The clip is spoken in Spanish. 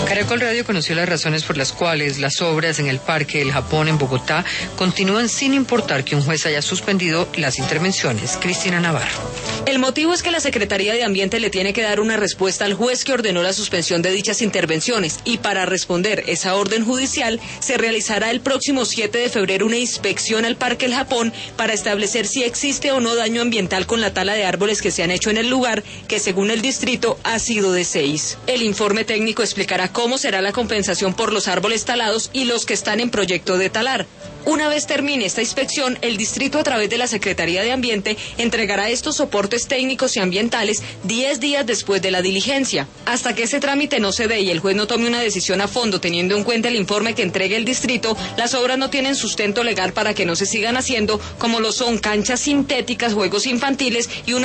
Caracol Radio conoció las razones por las cuales las obras en el Parque El Japón en Bogotá continúan sin importar que un juez haya suspendido las intervenciones. Cristina Navarro. El motivo es que la Secretaría de Ambiente le tiene que dar una respuesta al juez que ordenó la suspensión de dichas intervenciones, y para responder esa orden judicial se realizará el próximo 7 de febrero una inspección al Parque El Japón para establecer si existe o no daño ambiental con la tala de árboles que se han hecho en el lugar, que según el distrito ha sido de 6. El informe técnico explicará cómo será la compensación por los árboles talados y los que están en proyecto de talar. Una vez termine esta inspección, el distrito a través de la Secretaría de Ambiente entregará estos soportes técnicos y ambientales 10 días después de la diligencia. Hasta que ese trámite no se dé y el juez no tome una decisión a fondo teniendo en cuenta el informe que entregue el distrito, las obras no tienen sustento legal para que no se sigan haciendo, como lo son canchas sintéticas, juegos infantiles y una